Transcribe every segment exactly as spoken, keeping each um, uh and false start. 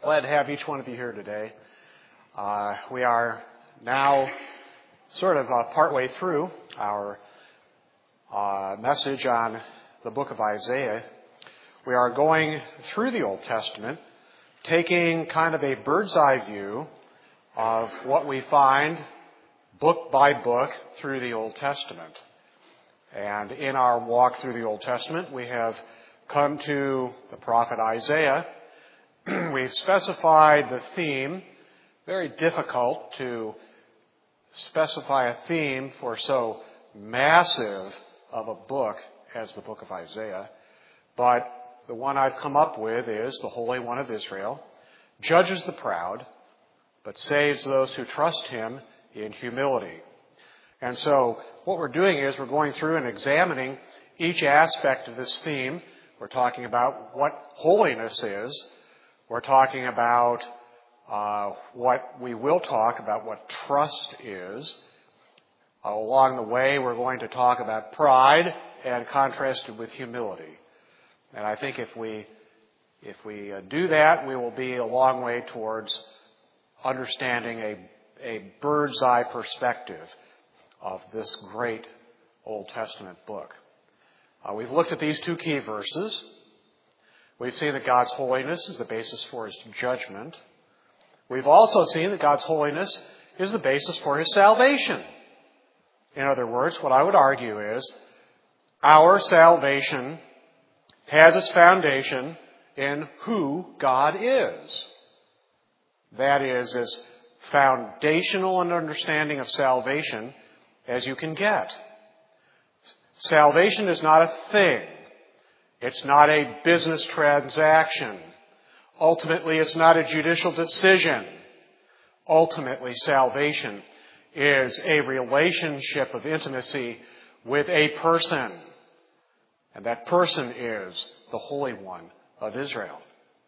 Glad to have each one of you here today. Uh, we are now sort of uh, partway through our uh, message on the book of Isaiah. We are going through the Old Testament, taking kind of a bird's eye view of what we find book by book through the Old Testament. And in our walk through the Old Testament, we have come to the prophet Isaiah. We've specified the theme. Very difficult to specify a theme for so massive of a book as the book of Isaiah. But the one I've come up with is the Holy One of Israel judges the proud, but saves those who trust him in humility. And so what we're doing is we're going through and examining each aspect of this theme. We're talking about what holiness is. We're talking about uh, what we will talk about what trust is. Uh, along the way, we're going to talk about pride and contrasted with humility. And I think if we if we uh, do that, we will be a long way towards understanding a a bird's eye perspective of this great Old Testament book. Uh, we've looked at these two key verses. We've seen that God's holiness is the basis for his judgment. We've also seen that God's holiness is the basis for his salvation. In other words, what I would argue is our salvation has its foundation in who God is. That is as foundational an understanding of salvation as you can get. Salvation is not a thing. It's not a business transaction. Ultimately, it's not a judicial decision. Ultimately, salvation is a relationship of intimacy with a person. And that person is the Holy One of Israel.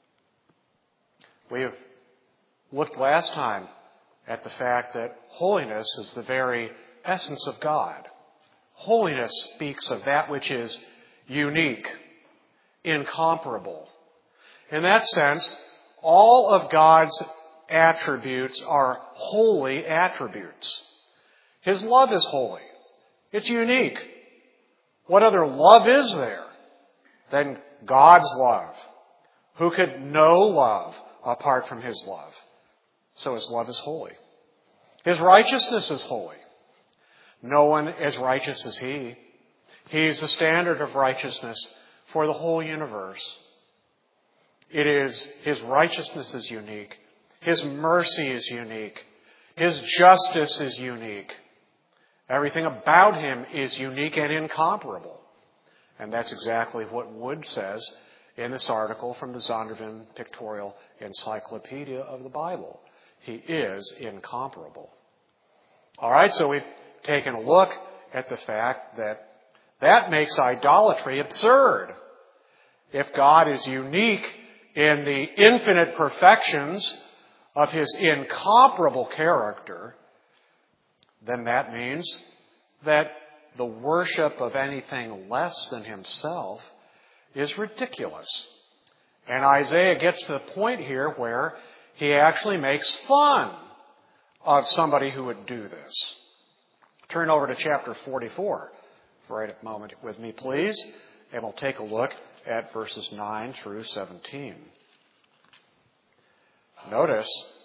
We looked last time at the fact that holiness is the very essence of God. Holiness speaks of that which is unique, incomparable. In that sense, all of God's attributes are holy attributes. His love is holy. It's unique. What other love is there than God's love? Who could know love apart from his love? So his love is holy. His righteousness is holy. No one as righteous as he. He's the standard of righteousness for the whole universe. It is, his righteousness is unique. His mercy is unique. His justice is unique. Everything about him is unique and incomparable. And that's exactly what Wood says in this article from the Zondervan Pictorial Encyclopedia of the Bible. He is incomparable. All right, so we've taken a look at the fact that that makes idolatry absurd. If God is unique in the infinite perfections of his incomparable character, then that means that the worship of anything less than himself is ridiculous. And Isaiah gets to the point here where he actually makes fun of somebody who would do this. Turn over to chapter forty-four for a moment with me, please, and we'll take a look at verses nine through seventeen. Notice,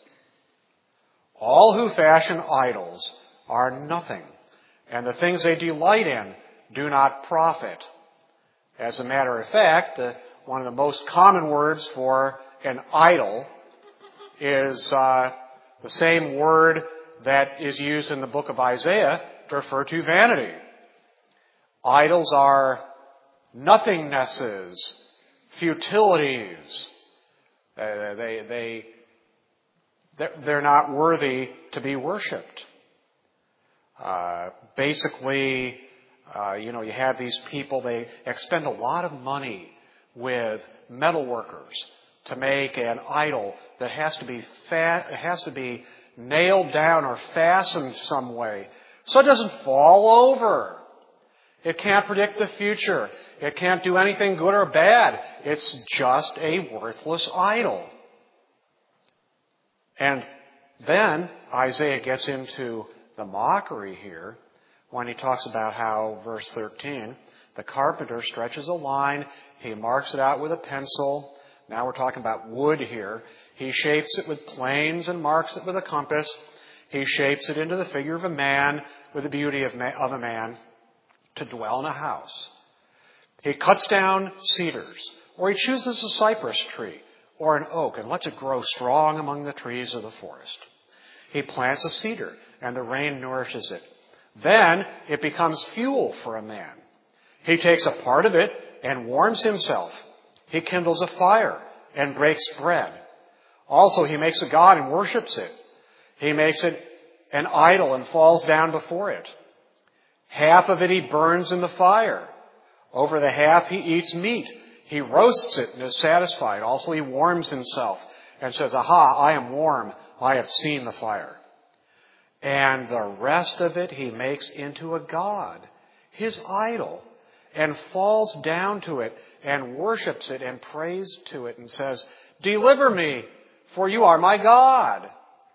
all who fashion idols are nothing, and the things they delight in do not profit. As a matter of fact, uh, one of the most common words for an idol is uh, the same word that is used in the book of Isaiah to refer to vanity. Idols are nothingnesses, futilities. Uh, they, they, they're not worthy to be worshipped. Uh, basically, uh, you know, you have these people, they expend a lot of money with metal workers to make an idol that has to be fat, it has to be nailed down or fastened some way so it doesn't fall over. It can't predict the future. It can't do anything good or bad. It's just a worthless idol. And then Isaiah gets into the mockery here when he talks about how, verse thirteen, the carpenter stretches a line, he marks it out with a pencil. Now we're talking about wood here. He shapes it with planes and marks it with a compass. He shapes it into the figure of a man with the beauty of, ma- of a man to dwell in a house. He cuts down cedars, or he chooses a cypress tree or an oak and lets it grow strong among the trees of the forest. He plants a cedar, and the rain nourishes it. Then it becomes fuel for a man. He takes a part of it and warms himself. He kindles a fire and breaks bread. Also, he makes a god and worships it. He makes it an idol and falls down before it. Half of it he burns in the fire. Over the half he eats meat. He roasts it and is satisfied. Also, he warms himself and says, "Aha, I am warm. I have seen the fire." And the rest of it he makes into a god, his idol, and falls down to it and worships it and prays to it and says, "Deliver me, for you are my God."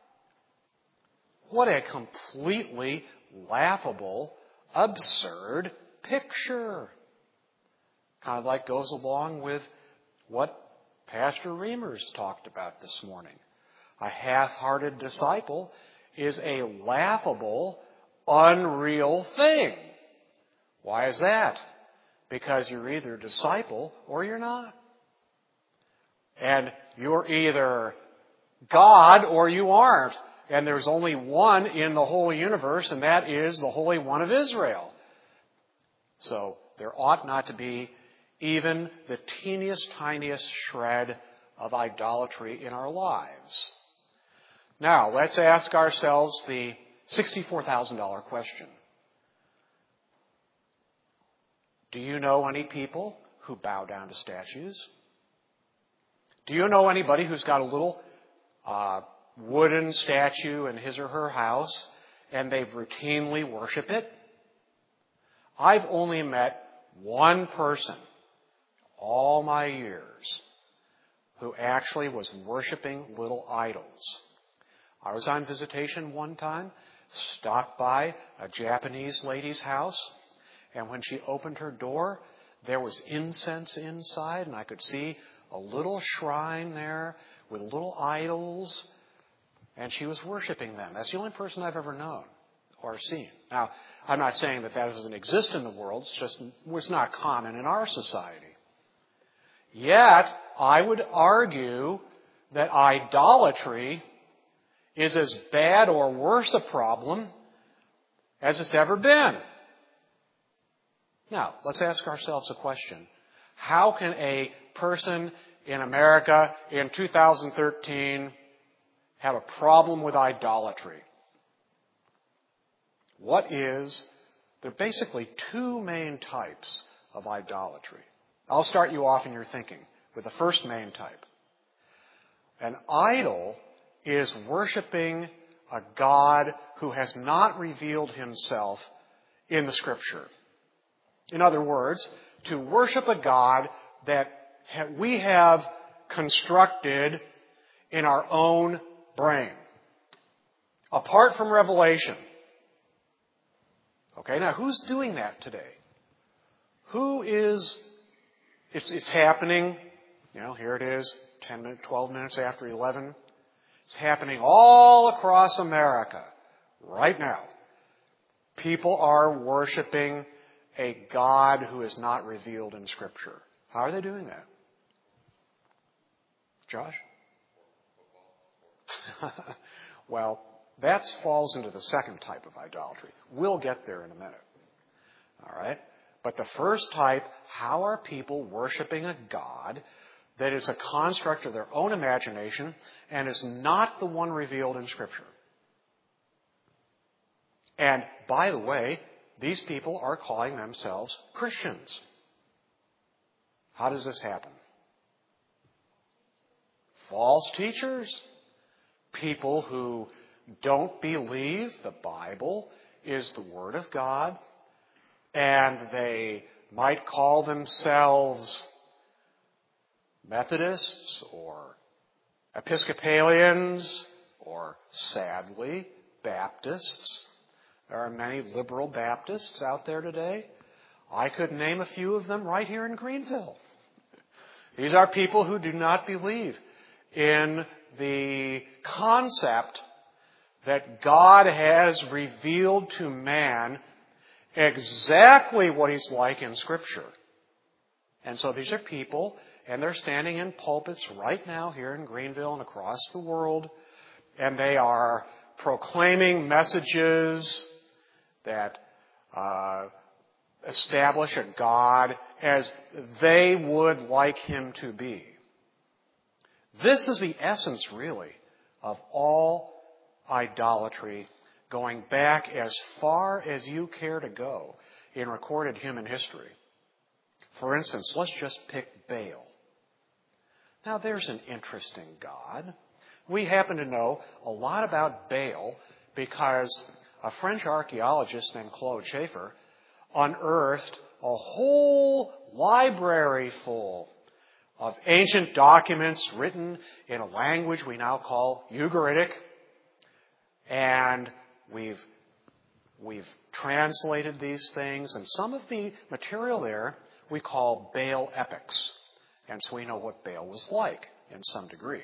What a completely laughable, absurd picture. Kind of like goes along with what Pastor Reimers talked about this morning. A half-hearted disciple is a laughable, unreal thing. Why is that? Because you're either a disciple or you're not. And you're either God or you aren't. And there's only one in the whole universe, and that is the Holy One of Israel. So there ought not to be even the teeniest, tiniest shred of idolatry in our lives. Now, let's ask ourselves the sixty-four thousand dollars question. Do you know any people who bow down to statues? Do you know anybody who's got a little uh, wooden statue in his or her house and they routinely worship it? I've only met one person all my years who actually was worshiping little idols. I was on visitation one time, stopped by a Japanese lady's house, and when she opened her door, there was incense inside, and I could see a little shrine there with little idols, and she was worshiping them. That's the only person I've ever known or seen. Now, I'm not saying that that doesn't exist in the world. It's just it's not common in our society. Yet, I would argue that idolatry is as bad or worse a problem as it's ever been. Now, let's ask ourselves a question. How can a person in America in two thousand thirteen have a problem with idolatry? What is... There are basically two main types of idolatry. I'll start you off in your thinking with the first main type. An idol is worshiping a God who has not revealed himself in the Scripture. In other words, to worship a God that we have constructed in our own brain, apart from revelation. Okay, now who's doing that today? Who is, it's, it's happening, you know, here it is, ten minutes, twelve minutes after eleven. It's happening all across America right now. People are worshiping a God who is not revealed in Scripture. How are they doing that? Josh? Well, that falls into the second type of idolatry. We'll get there in a minute. All right? But the first type, how are people worshiping a God that is a construct of their own imagination and is not the one revealed in Scripture? And, by the way, these people are calling themselves Christians. How does this happen? False teachers. People who don't believe the Bible is the Word of God, and they might call themselves Methodists or Episcopalians or sadly, Baptists. There are many liberal Baptists out there today. I could name a few of them right here in Greenville. These are people who do not believe in the concept that God has revealed to man exactly what He's like in Scripture. And so these are people, and they're standing in pulpits right now here in Greenville and across the world, and they are proclaiming messages that uh, establish a God as they would like Him to be. This is the essence, really, of all idolatry, going back as far as you care to go in recorded human history. For instance, let's just pick Baal. Now, there's an interesting God. We happen to know a lot about Baal because a French archaeologist named Claude Schaeffer unearthed a whole library full of ancient documents written in a language we now call Ugaritic. And we've, we've translated these things, and some of the material there we call Baal epics. And so we know what Baal was like in some degree.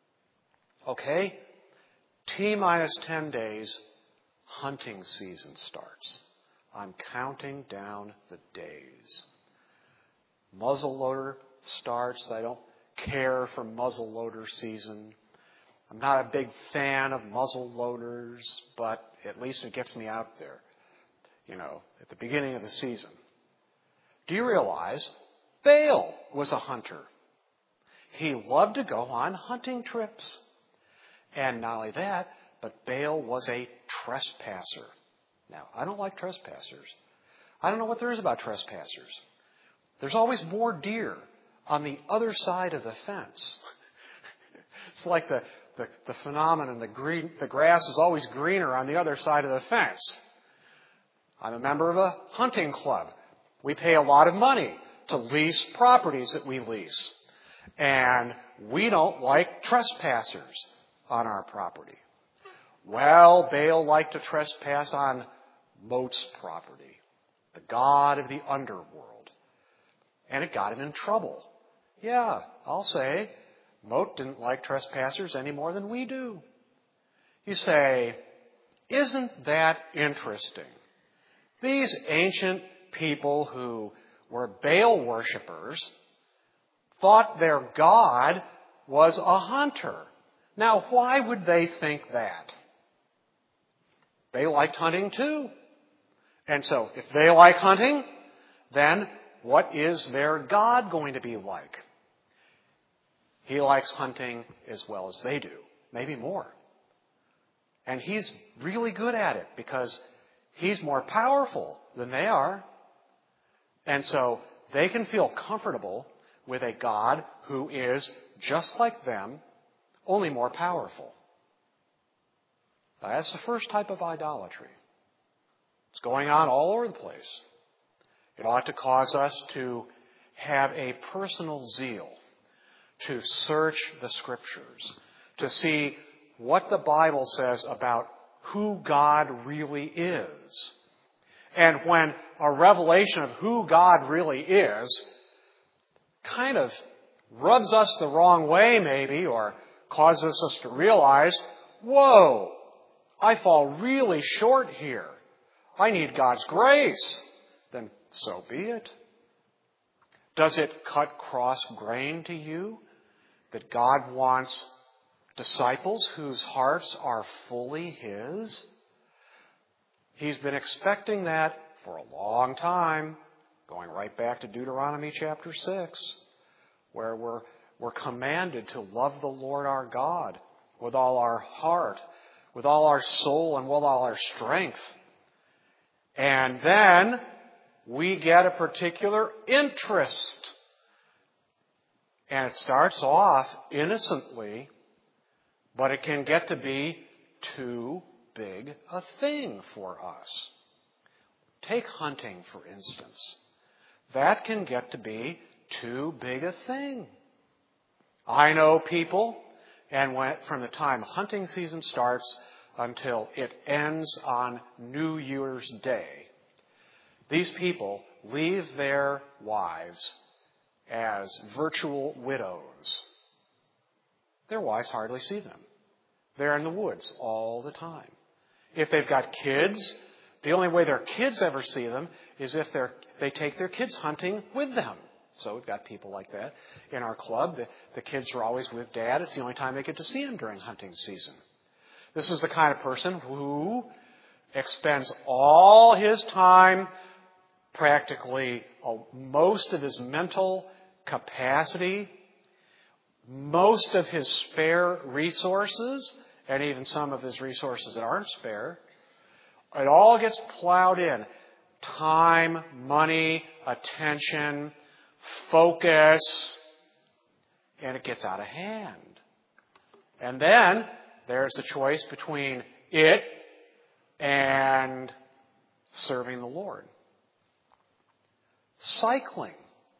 Okay, T minus ten days, hunting season starts. I'm counting down the days. Muzzleloader starts. I don't care for muzzleloader season. I'm not a big fan of muzzle loaders, but at least it gets me out there, you know, at the beginning of the season. Do you realize Baal was a hunter? He loved to go on hunting trips. And not only that, but Baal was a trespasser. Now, I don't like trespassers. I don't know what there is about trespassers. There's always more deer on the other side of the fence. It's like the The, the phenomenon, the green, the grass is always greener on the other side of the fence. I'm a member of a hunting club. We pay a lot of money to lease properties that we lease. And we don't like trespassers on our property. Well, Baal liked to trespass on Mot's property, the god of the underworld. And it got him in trouble. Yeah, I'll say, Mot didn't like trespassers any more than we do. You say, isn't that interesting? These ancient people who were Baal worshippers thought their god was a hunter. Now, why would they think that? They liked hunting too. And so, if they like hunting, then what is their god going to be like? He likes hunting as well as they do, maybe more. And he's really good at it because he's more powerful than they are. And so they can feel comfortable with a God who is just like them, only more powerful. Now, that's the first type of idolatry. It's going on all over the place. It ought to cause us to have a personal zeal to search the Scriptures, to see what the Bible says about who God really is. And when a revelation of who God really is kind of rubs us the wrong way maybe, or causes us to realize, whoa, I fall really short here. I need God's grace. Then so be it. Does it cut cross grain to you that God wants disciples whose hearts are fully His? He's been expecting that for a long time, going right back to Deuteronomy chapter six, where we're, we're commanded to love the Lord our God with all our heart, with all our soul, and with all our strength. And then we get a particular interest. And it starts off innocently, but it can get to be too big a thing for us. Take hunting, for instance. That can get to be too big a thing. I know people And when, from the time hunting season starts until it ends on New Year's Day, these people leave their wives as virtual widows. Their wives hardly see them. They're in the woods all the time. If they've got kids, the only way their kids ever see them is if they're, they take their kids hunting with them. So we've got people like that in our club. The, the kids are always with Dad. It's the only time they get to see him during hunting season. This is the kind of person who expends all his time, practically most of his mental capacity, most of his spare resources, and even some of his resources that aren't spare. It all gets plowed in. Time, money, attention, focus, and it gets out of hand. And then there's the choice between it and serving the Lord. Cycling.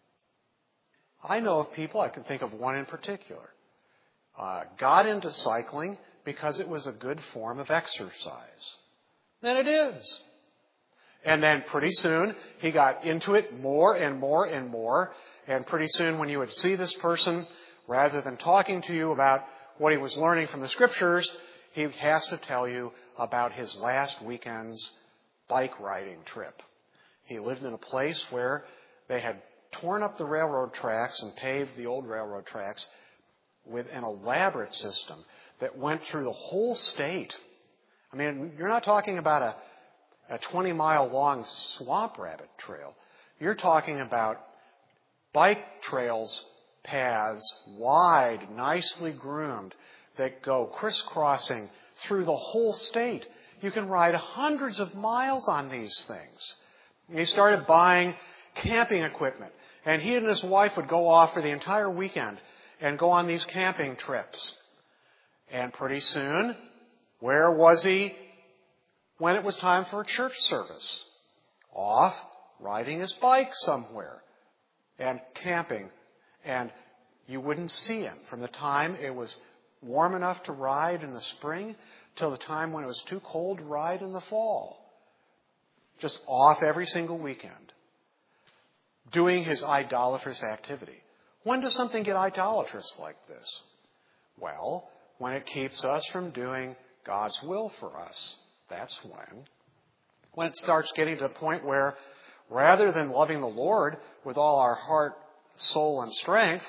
I know of people, I can think of one in particular, uh, got into cycling because it was a good form of exercise. And it is. And then pretty soon, he got into it more and more and more. And pretty soon, when you would see this person, rather than talking to you about what he was learning from the Scriptures, he has to tell you about his last weekend's bike riding trip. He lived in a place where they had torn up the railroad tracks and paved the old railroad tracks with an elaborate system that went through the whole state. I mean, you're not talking about a a twenty-mile long swamp rabbit trail. You're talking about bike trails, paths, wide, nicely groomed, that go crisscrossing through the whole state. You can ride hundreds of miles on these things. He started buying camping equipment, and he and his wife would go off for the entire weekend and go on these camping trips. And pretty soon, where was he when it was time for a church service? Off riding his bike somewhere and camping. And you wouldn't see him from the time it was warm enough to ride in the spring till the time when it was too cold to ride in the fall. Just off every single weekend, doing his idolatrous activity. When does something get idolatrous like this? Well, when it keeps us from doing God's will for us. That's when. When it starts getting to the point where, rather than loving the Lord with all our heart, soul, and strength,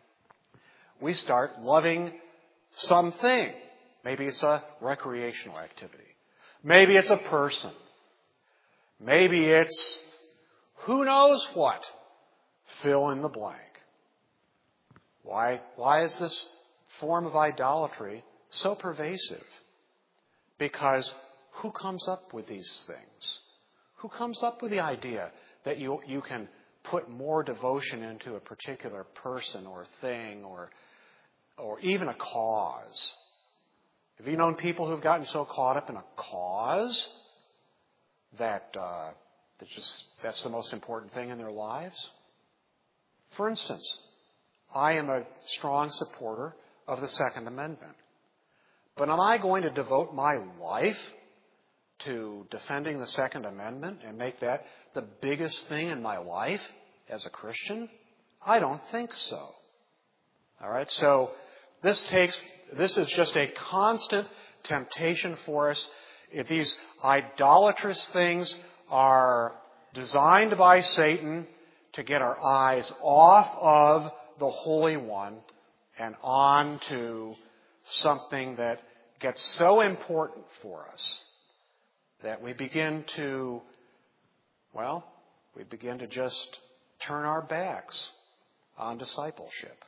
we start loving something. Maybe it's a recreational activity. Maybe it's a person. Maybe it's who knows what. Fill in the blank. Why, why is this form of idolatry so pervasive? Because who comes up with these things? Who comes up with the idea that you, you can put more devotion into a particular person or thing or, or even a cause? Have you known people who've gotten so caught up in a cause that, uh, that just that's the most important thing in their lives? For instance, I am a strong supporter of the Second Amendment. But am I going to devote my life to defending the Second Amendment and make that the biggest thing in my life as a Christian? I don't think so. All right, so this takes this is just a constant temptation for us. If these idolatrous things are designed by Satan to get our eyes off of the Holy One and on to something that gets so important for us that we begin to, well, we begin to just turn our backs on discipleship.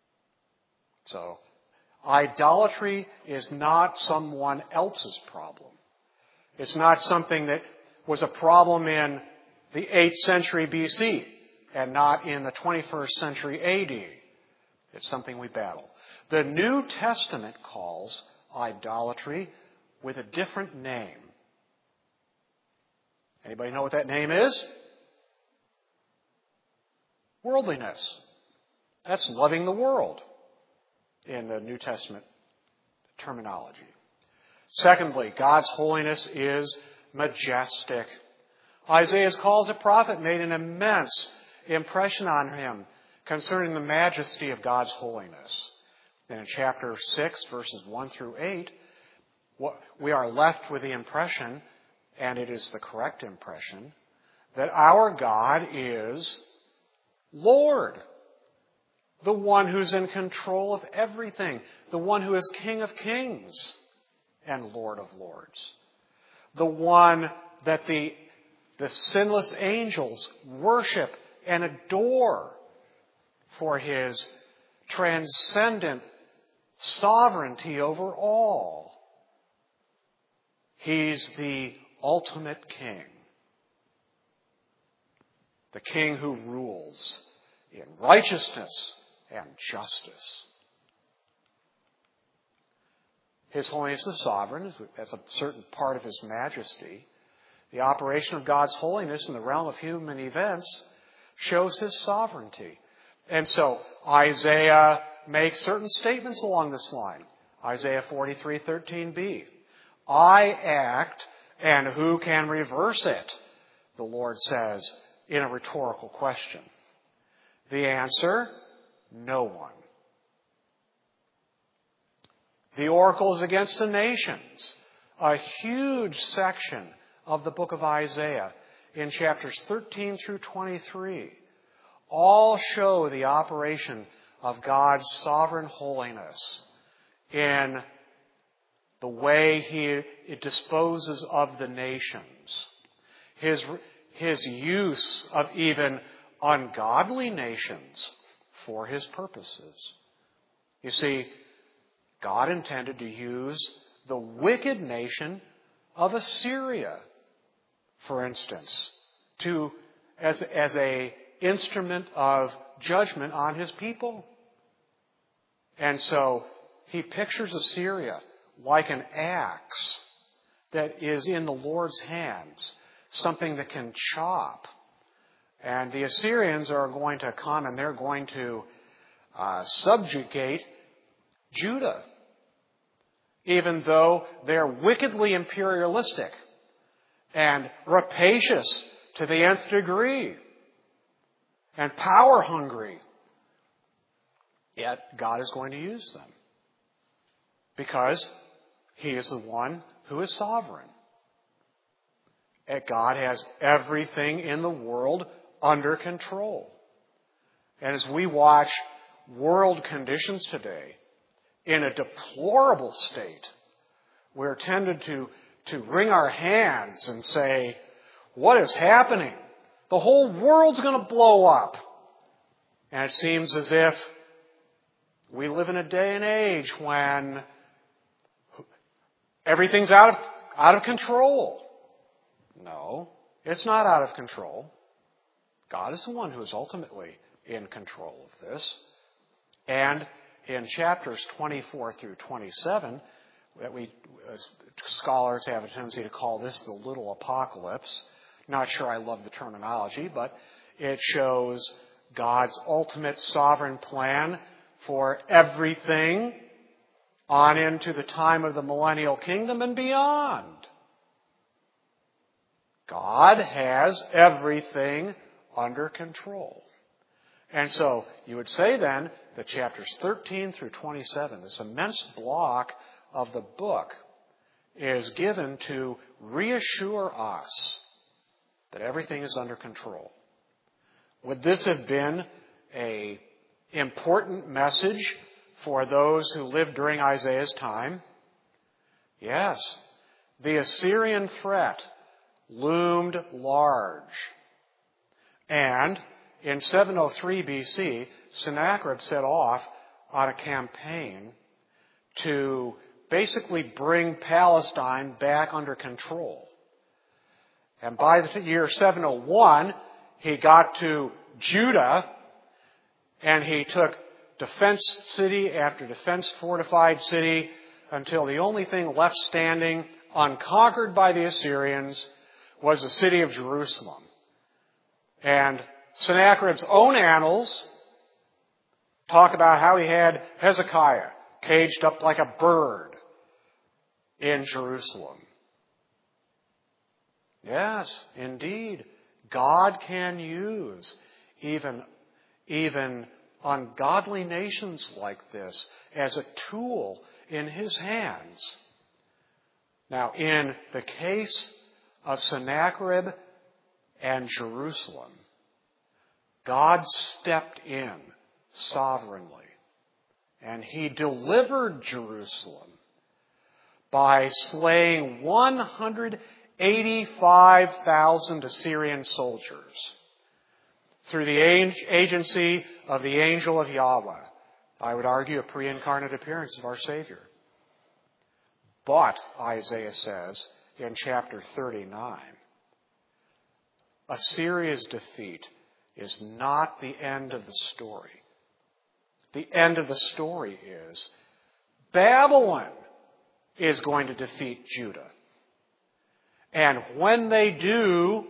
So, idolatry is not someone else's problem. It's not something that was a problem in the eighth century B C and not in the twenty-first century A D. It's something we battle. The New Testament calls idolatry with a different name. Anybody know what that name is? Worldliness. That's loving the world in the New Testament terminology. Secondly, God's holiness is majestic. Isaiah's call as a prophet made an immense impression on him concerning the majesty of God's holiness. And in chapter six, verses one through eight, we are left with the impression, and it is the correct impression, that our God is Lord, the one who's in control of everything, the one who is King of kings and Lord of lords, the one that the, the sinless angels worship and adore for his transcendent sovereignty over all. He's the ultimate king. The king who rules in righteousness and justice. His holiness is sovereign as a certain part of his majesty. The operation of God's holiness in the realm of human events shows his sovereignty. And so Isaiah makes certain statements along this line. Isaiah forty-three thirteen b. I act, and who can reverse it? The Lord says in a rhetorical question. The answer, no one. The oracle is against the nations. A huge section of the book of Isaiah in chapters thirteen through twenty-three all show the operation of God's sovereign holiness in the way He disposes of the nations. His, his use of even ungodly nations for His purposes. You see, God intended to use the wicked nation of Assyria, for instance, to as, as a instrument of judgment on His people. And so He pictures Assyria like an axe that is in the Lord's hands, something that can chop. And the Assyrians are going to come and they're going to uh, subjugate Judah, even though they're wickedly imperialistic and rapacious to the nth degree and power hungry. Yet God is going to use them because He is the one who is sovereign. And God has everything in the world under control. And as we watch world conditions today in a deplorable state, we're tended to, to wring our hands and say, what is happening? The whole world's going to blow up. And it seems as if we live in a day and age when everything's out of, out of control. No, it's not out of control. God is the one who is ultimately in control of this. And in chapters twenty-four through twenty-seven, that we as scholars have a tendency to call this the little apocalypse. Not sure I love the terminology, but it shows God's ultimate sovereign plan for everything on into the time of the millennial kingdom and beyond. God has everything under control. And so you would say then that chapters thirteen through twenty-seven, this immense block of the book, is given to reassure us that everything is under control. Would this have been an important message for those who lived during Isaiah's time? Yes. The Assyrian threat loomed large. And in seven oh three B C, Sennacherib set off on a campaign to basically bring Palestine back under control. And by the year seven oh one, he got to Judah, and he took defense city after defense fortified city until the only thing left standing, unconquered by the Assyrians, was the city of Jerusalem. And Sennacherib's own annals talk about how he had Hezekiah caged up like a bird in Jerusalem. Yes, indeed, God can use even, even ungodly nations like this as a tool in His hands. Now, in the case of Sennacherib and Jerusalem, God stepped in sovereignly, and He delivered Jerusalem by slaying one hundred eighty-five thousand Assyrian soldiers through the agency of the angel of Yahweh. I would argue a pre-incarnate appearance of our Savior. But, Isaiah says in chapter thirty-nine, Assyria's defeat is not the end of the story. The end of the story is Babylon is going to defeat Judah. And when they do,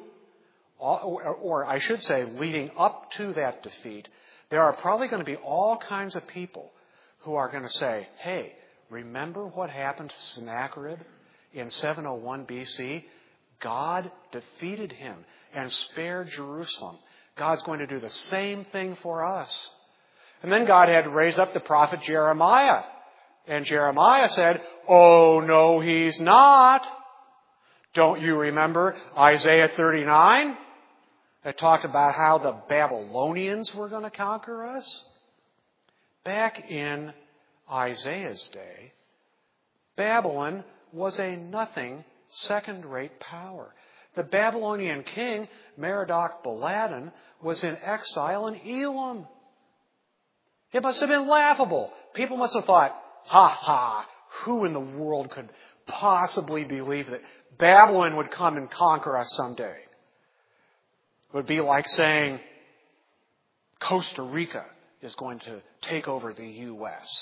or I should say leading up to that defeat, there are probably going to be all kinds of people who are going to say, hey, remember what happened to Sennacherib in seven oh one B C? God defeated him and spared Jerusalem. God's going to do the same thing for us. And then God had to raise up the prophet Jeremiah. And Jeremiah said, oh, no, He's not. Don't you remember Isaiah thirty-nine? It talked about how the Babylonians were going to conquer us. Back in Isaiah's day, Babylon was a nothing, second-rate power. The Babylonian king, Merodach-Baladan, was in exile in Elam. It must have been laughable. People must have thought, ha ha, who in the world could possibly believe that Babylon would come and conquer us someday? It would be like saying Costa Rica is going to take over the U S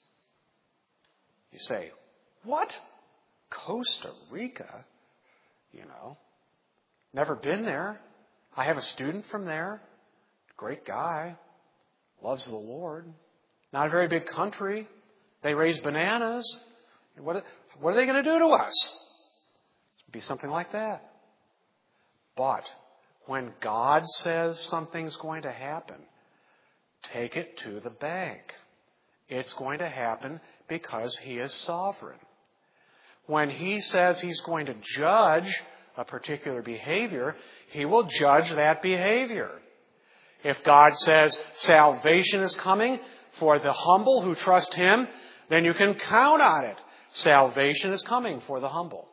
You say, what? Costa Rica? You know, never been there. I have a student from there. Great guy. Loves the Lord. Not a very big country. They raise bananas. What, what are they going to do to us? It'd be something like that. But when God says something's going to happen, take it to the bank. It's going to happen because He is sovereign. When He says He's going to judge a particular behavior, He will judge that behavior. If God says salvation is coming for the humble who trust Him, then you can count on it. Salvation is coming for the humble.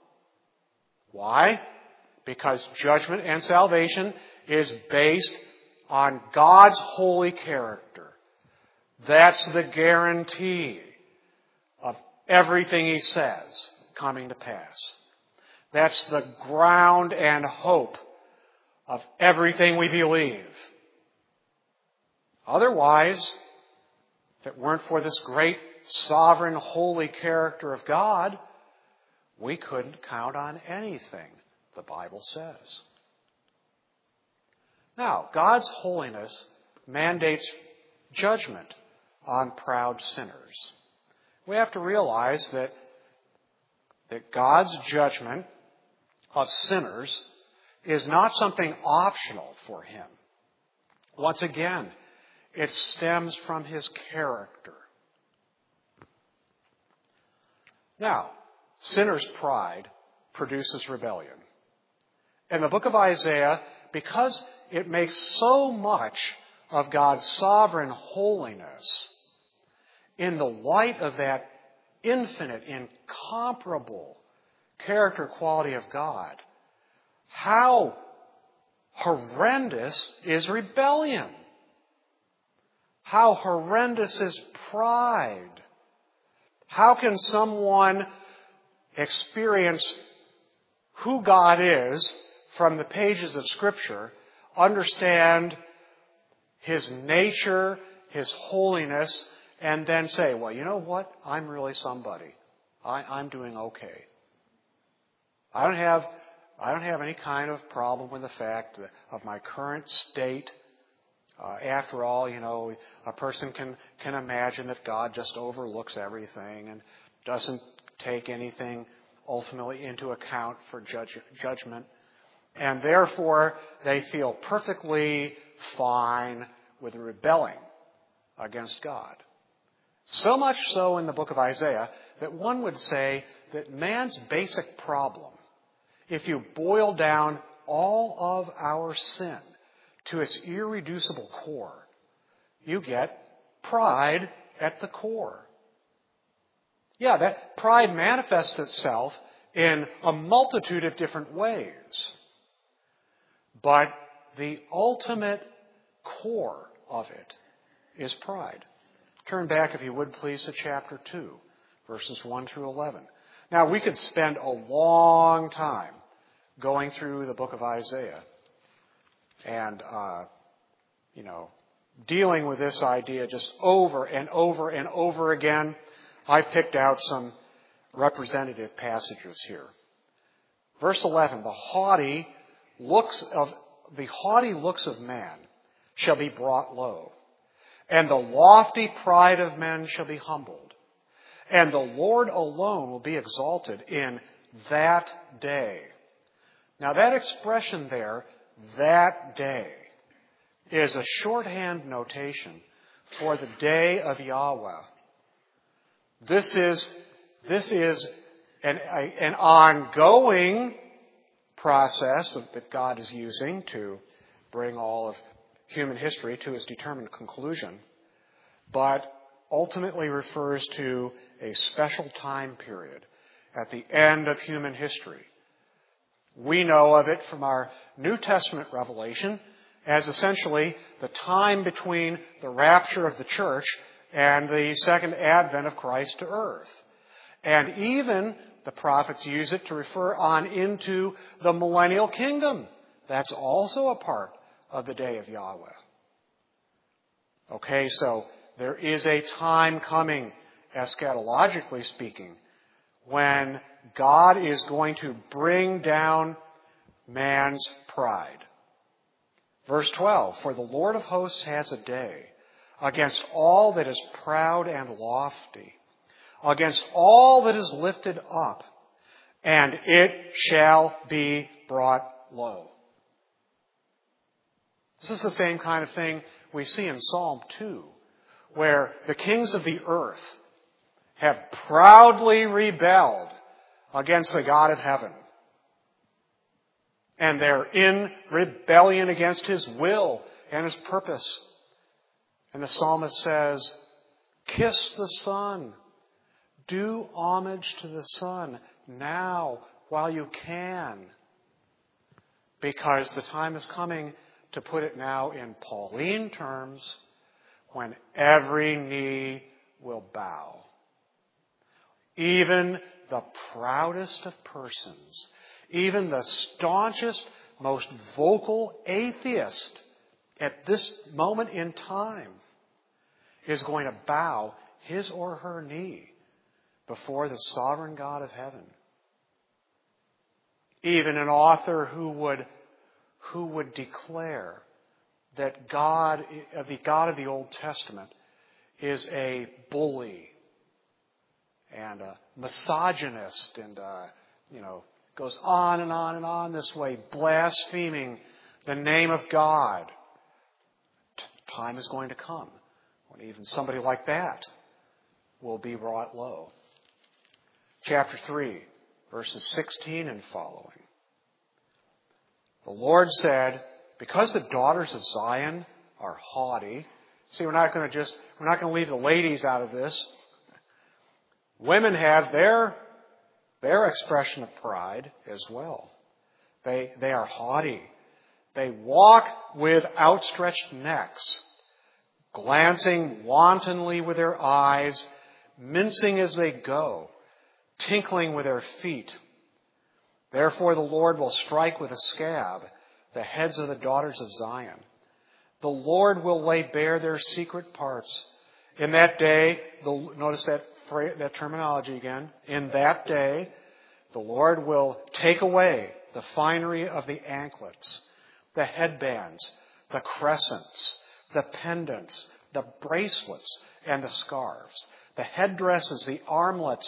Why? Because judgment and salvation is based on God's holy character. That's the guarantee of everything He says coming to pass. That's the ground and hope of everything we believe. Otherwise, if it weren't for this great sovereign holy character of God, we couldn't count on anything the Bible says. Now, God's holiness mandates judgment on proud sinners. We have to realize that, that God's judgment of sinners is not something optional for Him. Once again, it stems from His character. Now, sinner's pride produces rebellion. In the book of Isaiah, because it makes so much of God's sovereign holiness, in the light of that infinite, incomparable character quality of God, how horrendous is rebellion? How horrendous is pride? How can someone experience who God is from the pages of Scripture, understand His nature, His holiness, and then say, well, you know what? I'm really somebody. I, I'm doing okay. I don't have, I don't have any kind of problem with the fact of my current state. Uh, after all, you know, a person can, can imagine that God just overlooks everything and doesn't take anything ultimately into account for judge, judgment. And therefore, they feel perfectly fine with rebelling against God. So much so in the book of Isaiah that one would say that man's basic problem, if you boil down all of our sin to its irreducible core, you get pride at the core. Yeah, that pride manifests itself in a multitude of different ways. But the ultimate core of it is pride. Turn back, if you would please, to chapter two, verses one through eleven. Now, we could spend a long time going through the book of Isaiah and, uh, you know, dealing with this idea just over and over and over again. I picked out some representative passages here. Verse eleven, the haughty looks of the haughty looks of man shall be brought low, and the lofty pride of men shall be humbled, and the Lord alone will be exalted in that day. Now that expression there, that day, is a shorthand notation for the day of Yahweh. This is, this is an, a, an ongoing process that God is using to bring all of human history to its determined conclusion, but ultimately refers to a special time period at the end of human history. We know of it from our New Testament revelation as essentially the time between the rapture of the church and the second advent of Christ to earth. And even the prophets use it to refer on into the millennial kingdom. That's also a part of the day of Yahweh. Okay, so there is a time coming, eschatologically speaking, when God is going to bring down man's pride. Verse twelve, for the Lord of hosts has a day against all that is proud and lofty, against all that is lifted up, and it shall be brought low. This is the same kind of thing we see in Psalm two, where the kings of the earth have proudly rebelled against the God of heaven. And they're in rebellion against His will and His purpose. And the psalmist says, kiss the Son. Do homage to the Son now while you can. Because the time is coming, to put it now in Pauline terms, when every knee will bow. Even the proudest of persons, even the staunchest, most vocal atheist at this moment in time is going to bow his or her knee before the sovereign God of heaven. Even an author who would, who would declare that God, the God of the Old Testament, is a bully and a misogynist and, uh, you know, goes on and on and on this way, blaspheming the name of God. T- time is going to come when even somebody like that will be brought low. Chapter three, verses sixteen and following. The Lord said, because the daughters of Zion are haughty. See, we're not going to just, we're not going to leave the ladies out of this. Women have their, their expression of pride as well. They, they are haughty. They walk with outstretched necks, glancing wantonly with their eyes, mincing as they go, tinkling with their feet. Therefore the Lord will strike with a scab the heads of the daughters of Zion. The Lord will lay bare their secret parts. In that day, the, notice that, that terminology again. In that day, the Lord will take away the finery of the anklets, the headbands, the crescents, the pendants, the bracelets, and the scarves, the headdresses, the armlets,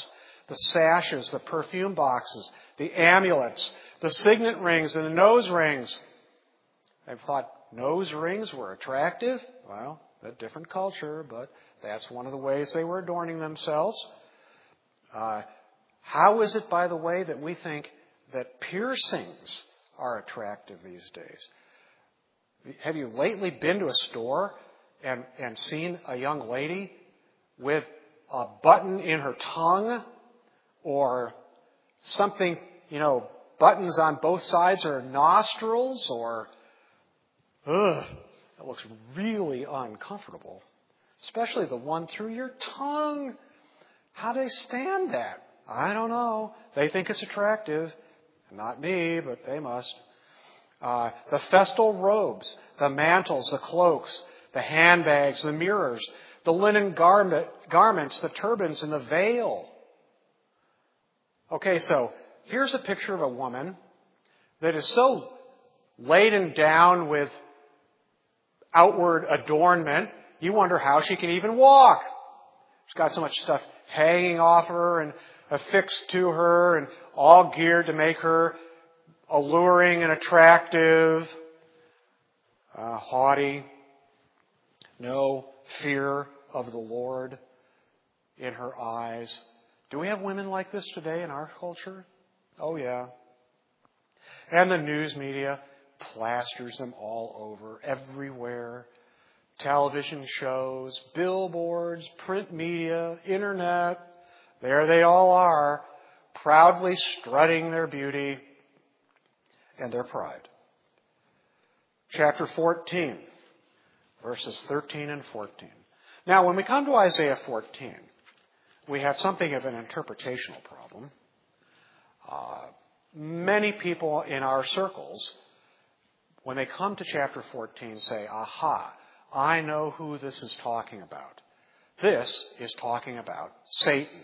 the sashes, the perfume boxes, the amulets, the signet rings, and the nose rings. They've thought nose rings were attractive. Well, a different culture, but that's one of the ways they were adorning themselves. Uh, how is it, by the way, that we think that piercings are attractive these days? Have you lately been to a store and, and seen a young lady with a button in her tongue or something, you know, buttons on both sides of her nostrils, or, ugh, that looks really uncomfortable. Especially the one through your tongue. How do they stand that? I don't know. They think it's attractive. Not me, but they must. Uh, the festal robes, the mantles, the cloaks, the handbags, the mirrors, the linen garment, garments, the turbans, and the veil. Okay, so here's a picture of a woman that is so laden down with outward adornment, you wonder how she can even walk. She's got so much stuff hanging off her and affixed to her and all geared to make her alluring and attractive, uh, haughty, no fear of the Lord in her eyes. Do we have women like this today in our culture? Oh, yeah. And the news media plasters them all over, everywhere. Television shows, billboards, print media, internet. There they all are, proudly strutting their beauty and their pride. Chapter fourteen, verses thirteen and fourteen. Now, when we come to Isaiah fourteen, we have something of an interpretational problem. Uh, many people in our circles, when they come to chapter fourteen, say, aha, I know who this is talking about. This is talking about Satan.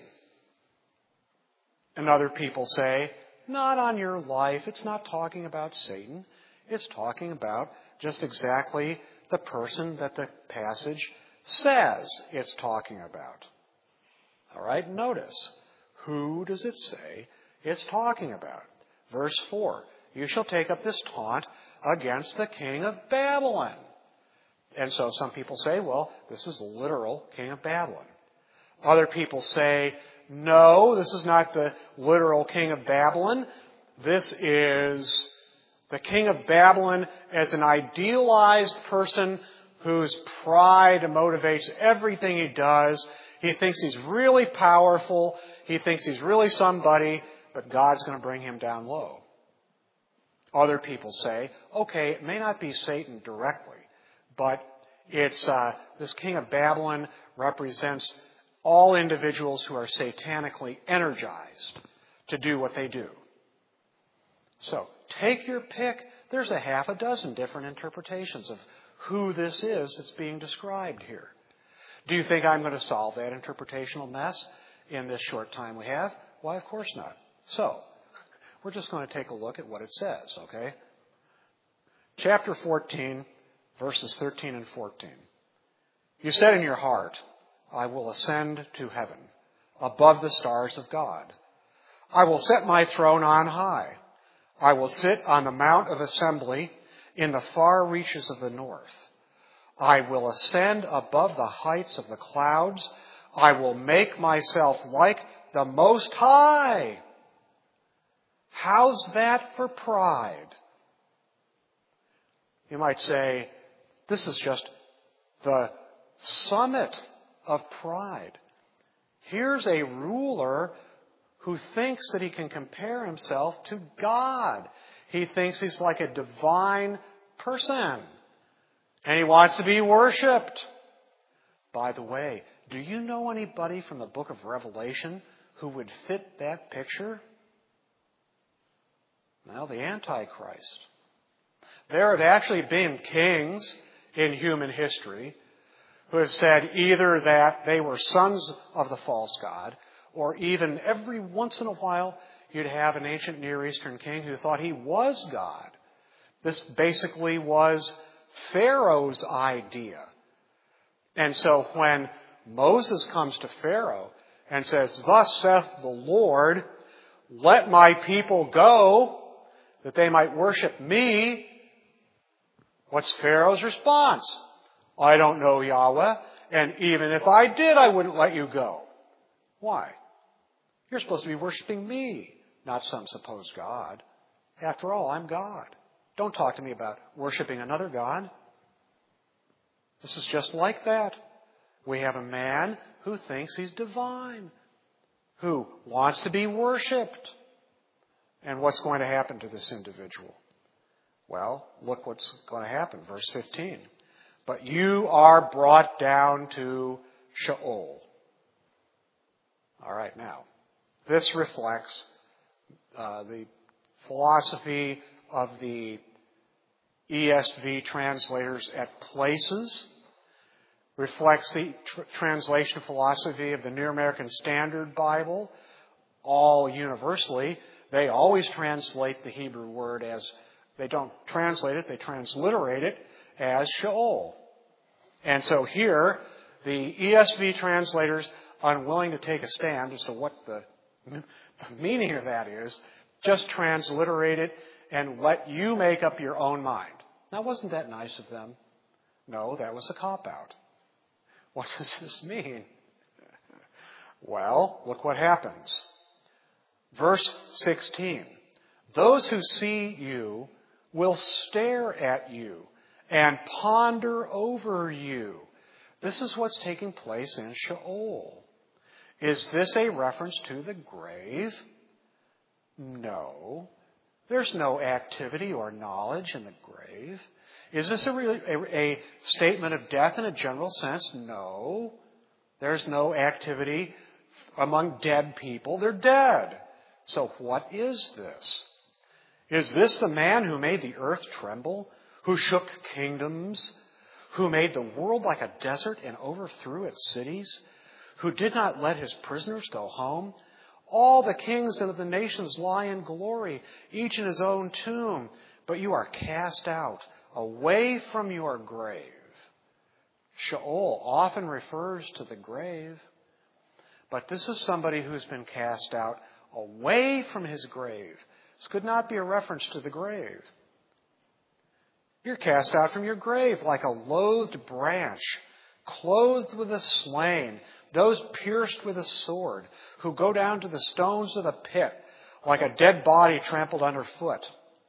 And other people say, not on your life. It's not talking about Satan. It's talking about just exactly the person that the passage says it's talking about. All right, notice. Who does it say it's talking about? Verse four, you shall take up this taunt against the king of Babylon. And so some people say, well, this is the literal king of Babylon. Other people say, no, this is not the literal king of Babylon. This is the king of Babylon as an idealized person whose pride motivates everything he does. He thinks he's really powerful. He thinks he's really somebody, but God's going to bring him down low. Other people say, okay, it may not be Satan directly, but it's uh, this king of Babylon represents all individuals who are satanically energized to do what they do. So, take your pick. There's a half a dozen different interpretations of who this is that's being described here. Do you think I'm going to solve that interpretational mess in this short time we have? Why, of course not. So, we're just going to take a look at what it says, okay? Chapter fourteen, verses thirteen and fourteen. You said in your heart, I will ascend to heaven, above the stars of God. I will set my throne on high. I will sit on the mount of assembly in the far reaches of the north. I will ascend above the heights of the clouds. I will make myself like the Most High. How's that for pride? You might say, this is just the summit of pride. Here's a ruler who thinks that he can compare himself to God. He thinks he's like a divine person. And he wants to be worshipped. By the way, do you know anybody from the book of Revelation who would fit that picture? Well, the Antichrist. There have actually been kings in human history who have said either that they were sons of the false god, or even every once in a while you'd have an ancient Near Eastern king who thought he was God. This basically was Pharaoh's idea. And so when Moses comes to Pharaoh and says, "Thus saith the Lord, let my people go, that they might worship me," what's Pharaoh's response? "I don't know Yahweh, and even if I did, I wouldn't let you go." Why? You're supposed to be worshiping me, not some supposed God. After all, I'm God. Don't talk to me about worshiping another God. This is just like that. We have a man who thinks he's divine, who wants to be worshipped. And what's going to happen to this individual? Well, look what's going to happen. Verse fifteen. "But you are brought down to Sheol." All right, now, this reflects uh, the philosophy of the E S V translators at places, reflects the tr- translation philosophy of the New American Standard Bible. All universally, they always translate the Hebrew word as, they don't translate it, they transliterate it as Sheol. And so here, the E S V translators, unwilling to take a stand as to what the, the meaning of that is, just transliterate it and let you make up your own mind. Now, wasn't that nice of them? No, that was a cop-out. What does this mean? Well, look what happens. Verse sixteen. "Those who see you will stare at you and ponder over you." This is what's taking place in Sheol. Is this a reference to the grave? No. There's no activity or knowledge in the grave. Is this a, really, a, a statement of death in a general sense? No. There's no activity among dead people. They're dead. So what is this? Is this the man who made the earth tremble, who shook kingdoms, who made the world like a desert and overthrew its cities, who did not let his prisoners go home? All the kings of the nations lie in glory, each in his own tomb, but you are cast out, away from your grave. Sheol often refers to the grave, but this is somebody who's been cast out away from his grave. This could not be a reference to the grave. You're cast out from your grave like a loathed branch, clothed with the slain, those pierced with a sword, who go down to the stones of the pit, like a dead body trampled underfoot.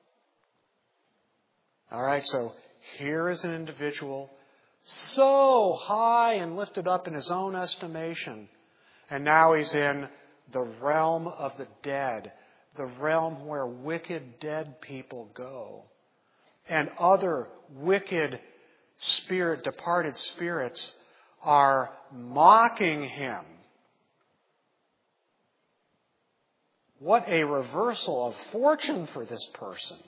All right, so here is an individual so high and lifted up in his own estimation, and now he's in the realm of the dead, the realm where wicked dead people go. And other wicked spirit, departed spirits are mocking him. What a reversal of fortune for this person.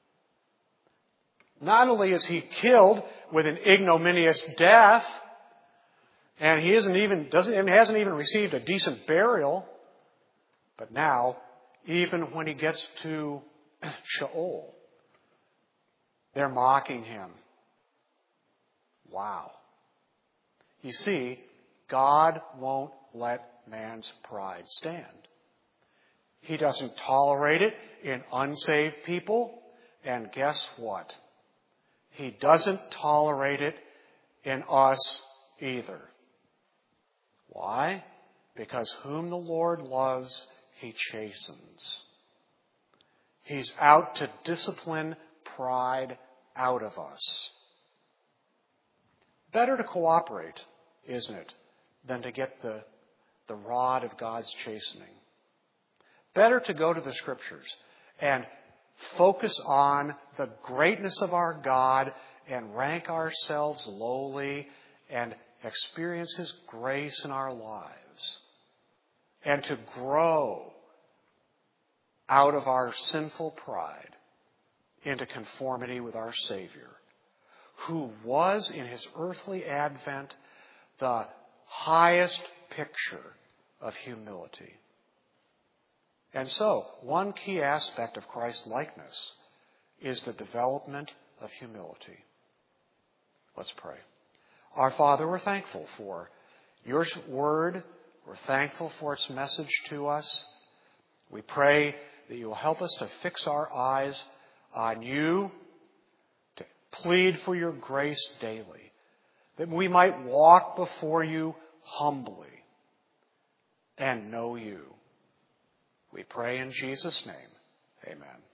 Not only is he killed with an ignominious death, and he isn't even doesn't and hasn't even received a decent burial, but now, even when he gets to Sheol, they're mocking him. Wow. You see, God won't let man's pride stand. He doesn't tolerate it in unsaved people. And guess what? He doesn't tolerate it in us either. Why? Because whom the Lord loves, he chastens. He's out to discipline pride out of us. Better to cooperate, isn't it, than to get the, the rod of God's chastening. Better to go to the Scriptures and focus on the greatness of our God and rank ourselves lowly and experience His grace in our lives. And to grow out of our sinful pride into conformity with our Savior, who was in His earthly advent the highest picture of humility. And so, one key aspect of Christ's likeness is the development of humility. Let's pray. Our Father, we're thankful for your word We're thankful for its message to us. We pray that you will help us to fix our eyes on you, to plead for your grace daily, that we might walk before you humbly and know you. We pray in Jesus' name. Amen.